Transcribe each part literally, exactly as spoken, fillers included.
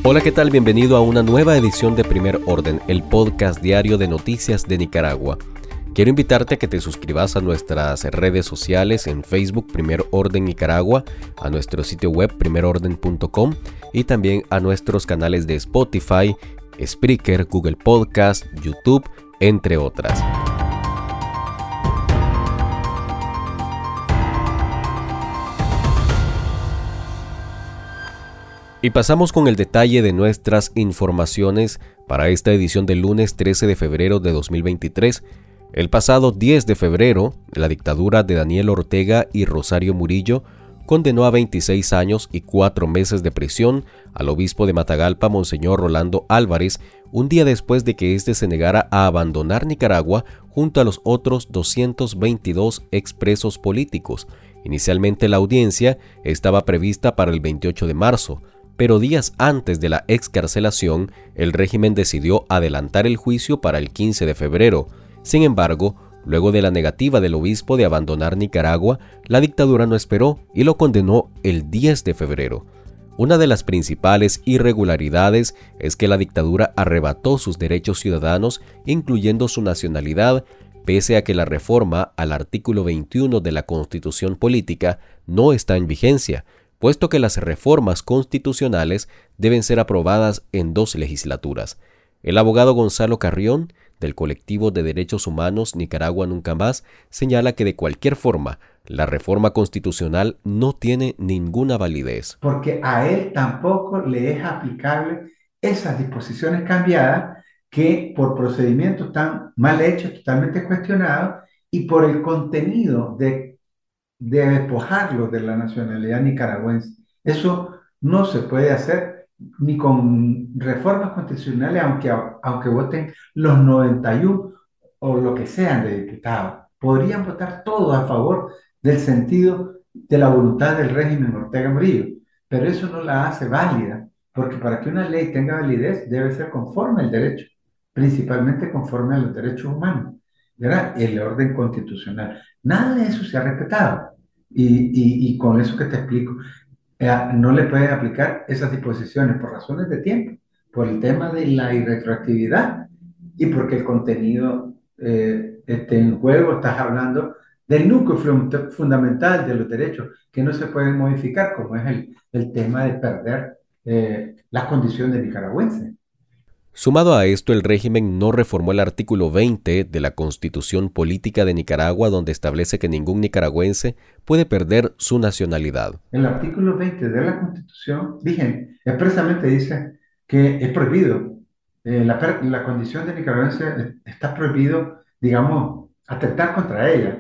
Hola, ¿qué tal? Bienvenido a una nueva edición de Primer Orden, el podcast diario de noticias de Nicaragua. Quiero invitarte a que te suscribas a nuestras redes sociales en Facebook Primer Orden Nicaragua, a nuestro sitio web primer orden punto com y también a nuestros canales de Spotify, Spreaker, Google Podcast, YouTube, entre otras. Y pasamos con el detalle de nuestras informaciones para esta edición del lunes trece de febrero de dos mil veintitrés. El pasado diez de febrero, la dictadura de Daniel Ortega y Rosario Murillo condenó a veintiséis años y cuatro meses de prisión al obispo de Matagalpa, Monseñor Rolando Álvarez, un día después de que éste se negara a abandonar Nicaragua junto a los otros doscientos veintidós expresos políticos. Inicialmente la audiencia estaba prevista para el veintiocho de marzo, pero días antes de la excarcelación, el régimen decidió adelantar el juicio para el quince de febrero. Sin embargo, luego de la negativa del obispo de abandonar Nicaragua, la dictadura no esperó y lo condenó el diez de febrero. Una de las principales irregularidades es que la dictadura arrebató sus derechos ciudadanos, incluyendo su nacionalidad, pese a que la reforma al artículo veintiuno de la Constitución Política no está en vigencia, puesto que las reformas constitucionales deben ser aprobadas en dos legislaturas. El abogado Gonzalo Carrión, del colectivo de derechos humanos Nicaragua Nunca Más, señala que de cualquier forma, la reforma constitucional no tiene ninguna validez. Porque a él tampoco le es aplicable esas disposiciones cambiadas que por procedimientos tan mal hechos, totalmente cuestionados, y por el contenido de de despojarlo de la nacionalidad nicaragüense. Eso no se puede hacer ni con reformas constitucionales, aunque, aunque voten los noventa y uno o lo que sean de diputados. Podrían votar todos a favor del sentido de la voluntad del régimen Ortega Murillo, pero eso no la hace válida, porque para que una ley tenga validez debe ser conforme al derecho, principalmente conforme a los derechos humanos, ¿verdad? El orden constitucional. Nada de eso se ha respetado. Y, y, y con eso que te explico, eh, no le pueden aplicar esas disposiciones por razones de tiempo, por el tema de la irretroactividad y porque el contenido eh, esté en juego. Estás hablando del núcleo fun- fundamental de los derechos que no se pueden modificar, como es el, el tema de perder eh, las condiciones nicaragüenses. Sumado a esto, el régimen no reformó el artículo veinte de la Constitución Política de Nicaragua, donde establece que ningún nicaragüense puede perder su nacionalidad. El artículo veinte de la Constitución vigente expresamente dice que es prohibido, eh, la, per- la condición de nicaragüense eh, está prohibido, digamos, atentar contra ella,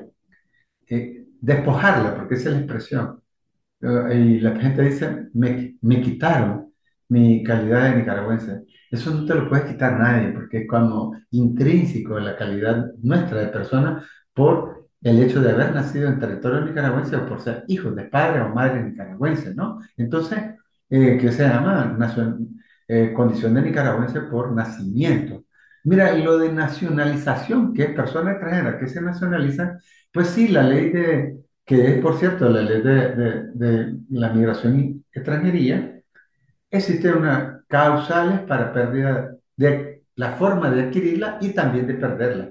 eh, despojarla, porque esa es la expresión. Eh, y la gente dice, me, me quitaron mi calidad de nicaragüense. Eso no te lo puede quitar nadie, porque es como intrínseco en la calidad nuestra de persona por el hecho de haber nacido en territorio nicaragüense o por ser hijos de padre o madre nicaragüense, ¿no? Entonces, eh, ¿qué se llama? Nacion- eh, condición de nicaragüense por nacimiento. Mira, lo de nacionalización, que es persona extranjera que se nacionaliza, pues sí, la ley de que es, por cierto, la ley de, de- de la migración y extranjería, existen unas causales para pérdida de la forma de adquirirla y también de perderla,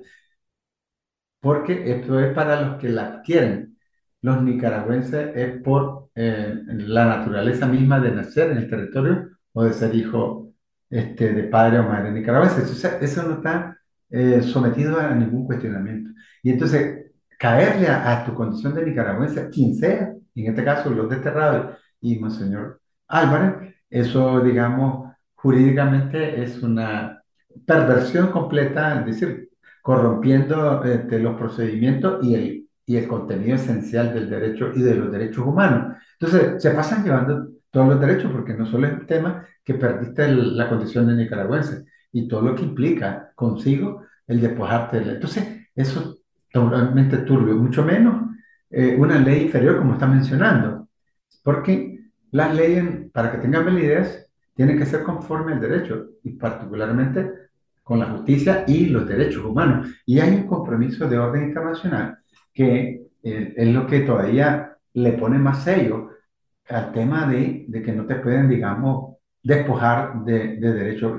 porque esto es para los que la adquieren. Los nicaragüenses es por eh, la naturaleza misma de nacer en el territorio o de ser hijo este, de padre o madre nicaragüense. Entonces, eso no está eh, sometido a ningún cuestionamiento. Y entonces, caerle a, a tu condición de nicaragüense, quien sea, en este caso los desterrados y Monseñor Álvarez, eso, digamos, jurídicamente es una perversión completa, es decir, corrompiendo este, los procedimientos y el, y el contenido esencial del derecho y de los derechos humanos. Entonces, se pasan llevando todos los derechos porque no solo es el tema que perdiste el- la condición de nicaragüense y todo lo que implica consigo el despojarte de la... Entonces, eso es totalmente turbio, mucho menos eh, una ley inferior como está mencionando, porque las leyes, para que tengan validez, tienen que ser conforme al derecho y particularmente con la justicia y los derechos humanos. Y hay un compromiso de orden internacional que eh, es lo que todavía le pone más sello al tema de, de que no te pueden, digamos, despojar de, de derechos.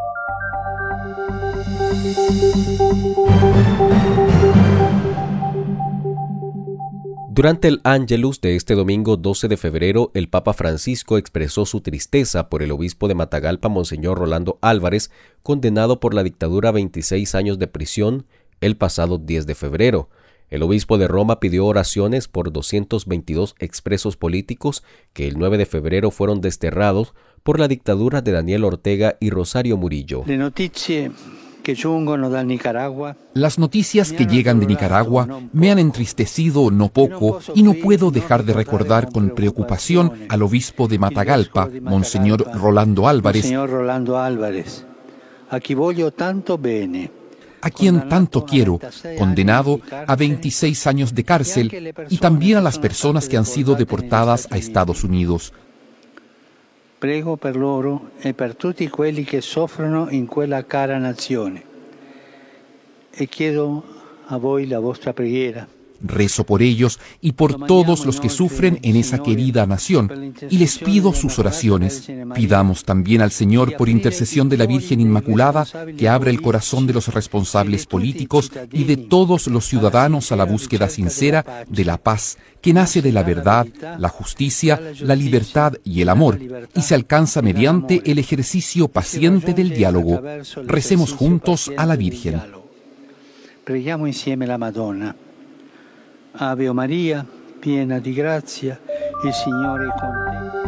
Durante el Ángelus de este domingo doce de febrero, el Papa Francisco expresó su tristeza por el obispo de Matagalpa, Monseñor Rolando Álvarez, condenado por la dictadura a veintiséis años de prisión el pasado diez de febrero. El obispo de Roma pidió oraciones por doscientos veintidós expresos políticos que el nueve de febrero fueron desterrados por la dictadura de Daniel Ortega y Rosario Murillo. Le notizie que giungono dal Nicaragua. Las noticias que llegan de Nicaragua me han entristecido no poco y no puedo dejar de recordar con preocupación al obispo de Matagalpa, Monseñor Rolando Álvarez, Monseñor Rolando Álvarez, a chi voglio tanto bene, a quien tanto quiero, condenado a veintiséis años de cárcel, y también a las personas que han sido deportadas a Estados Unidos. Prego per loro e per tutti quelli che soffrono in quella cara nazione. E chiedo a voi la vostra preghiera. Rezo por ellos y por todos los que sufren en esa querida nación, y les pido sus oraciones. Pidamos también al Señor, por intercesión de la Virgen Inmaculada, que abra el corazón de los responsables políticos y de todos los ciudadanos a la búsqueda sincera de la paz, que nace de la verdad, la justicia, la libertad y el amor, y se alcanza mediante el ejercicio paciente del diálogo. Recemos juntos a la Virgen. Preghiamo insieme la Madonna. Ave María, piena di grazia, il Signore è con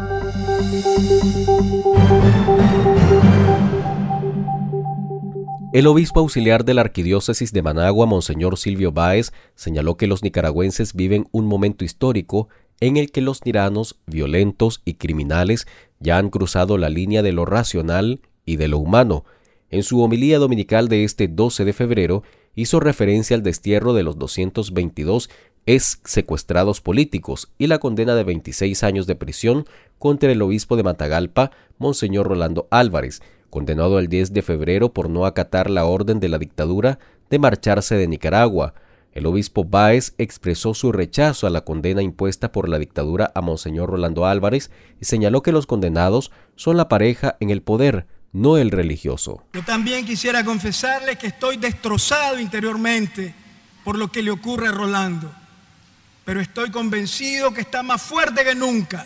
te. El obispo auxiliar de la Arquidiócesis de Managua, Monseñor Silvio Báez, señaló que los nicaragüenses viven un momento histórico en el que los tiranos, violentos y criminales ya han cruzado la línea de lo racional y de lo humano. En su homilía dominical de este doce de febrero, hizo referencia al destierro de los doscientos veintidós ex secuestrados políticos y la condena de veintiséis años de prisión contra el obispo de Matagalpa, Monseñor Rolando Álvarez, condenado el diez de febrero por no acatar la orden de la dictadura de marcharse de Nicaragua. El obispo Báez expresó su rechazo a la condena impuesta por la dictadura a Monseñor Rolando Álvarez y señaló que los condenados son la pareja en el poder, no el religioso. Yo también quisiera confesarle que estoy destrozado interiormente por lo que le ocurre a Rolando, pero estoy convencido que está más fuerte que nunca.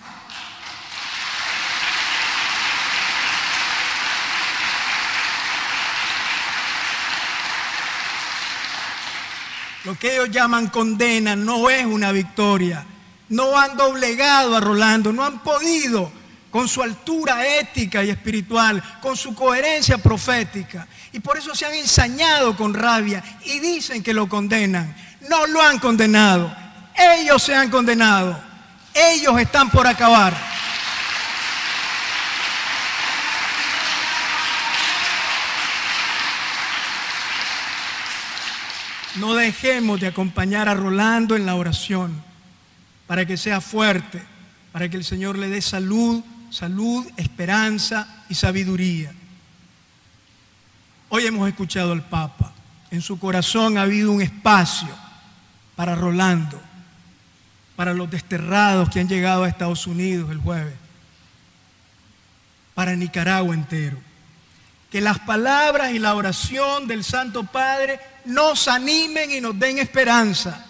Lo que ellos llaman condena no es una victoria. No han doblegado a Rolando, no han podido, con su altura ética y espiritual, con su coherencia profética. Y por eso se han ensañado con rabia y dicen que lo condenan. No lo han condenado. Ellos se han condenado. Ellos están por acabar. No dejemos de acompañar a Rolando en la oración para que sea fuerte, para que el Señor le dé salud, salud, esperanza y sabiduría. Hoy hemos escuchado al Papa. En su corazón ha habido un espacio para Rolando, para los desterrados que han llegado a Estados Unidos el jueves, para Nicaragua entero. Que las palabras y la oración del Santo Padre nos animen y nos den esperanza.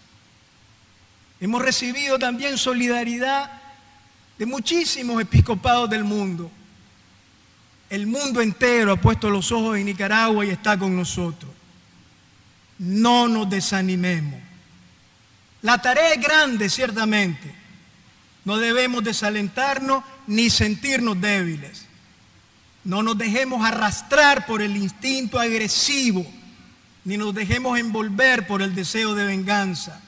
Hemos recibido también solidaridad de muchísimos episcopados del mundo. El mundo entero ha puesto los ojos en Nicaragua y está con nosotros. No nos desanimemos. La tarea es grande, ciertamente. No debemos desalentarnos ni sentirnos débiles. No nos dejemos arrastrar por el instinto agresivo, ni nos dejemos envolver por el deseo de venganza.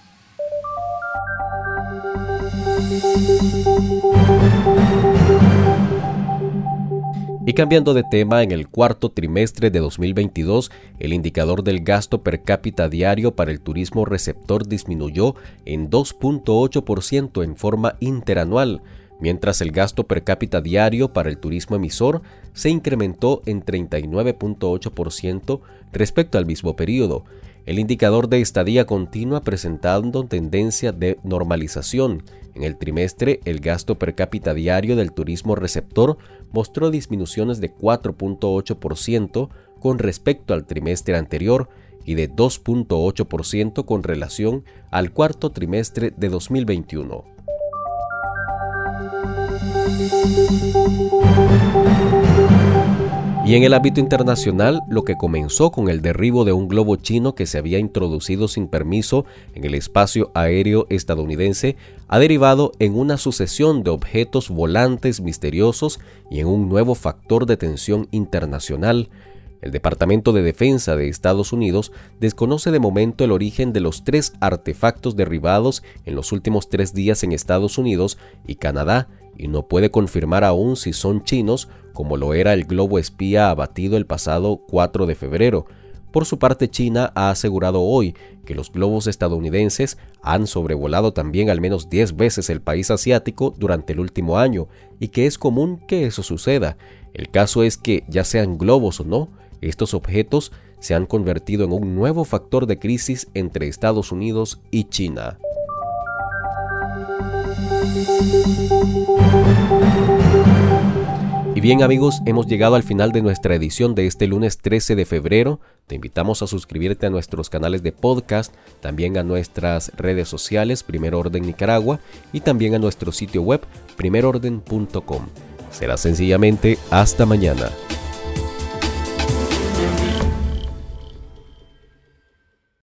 Y cambiando de tema, en el cuarto trimestre de dos mil veintidós, el indicador del gasto per cápita diario para el turismo receptor disminuyó en dos punto ocho por ciento en forma interanual, mientras el gasto per cápita diario para el turismo emisor se incrementó en treinta y nueve punto ocho por ciento respecto al mismo periodo. el indicador de estadía continua presentando tendencia de normalización. En el trimestre, el gasto per cápita diario del turismo receptor mostró disminuciones de cuatro punto ocho por ciento con respecto al trimestre anterior y de dos punto ocho por ciento con relación al cuarto trimestre de dos mil veintiuno. Y en el ámbito internacional, lo que comenzó con el derribo de un globo chino que se había introducido sin permiso en el espacio aéreo estadounidense ha derivado en una sucesión de objetos volantes misteriosos y en un nuevo factor de tensión internacional. El Departamento de Defensa de Estados Unidos desconoce de momento el origen de los tres artefactos derribados en los últimos tres días en Estados Unidos y Canadá y no puede confirmar aún si son chinos, como lo era el globo espía abatido el pasado cuatro de febrero. Por su parte, China ha asegurado hoy que los globos estadounidenses han sobrevolado también al menos diez veces el país asiático durante el último año y que es común que eso suceda. El caso es que, ya sean globos o no, estos objetos se han convertido en un nuevo factor de crisis entre Estados Unidos y China. Y bien amigos, hemos llegado al final de nuestra edición de este lunes trece de febrero. Te invitamos a suscribirte a nuestros canales de podcast, también a nuestras redes sociales Primer Orden Nicaragua y también a nuestro sitio web primer orden punto com. Será sencillamente hasta mañana.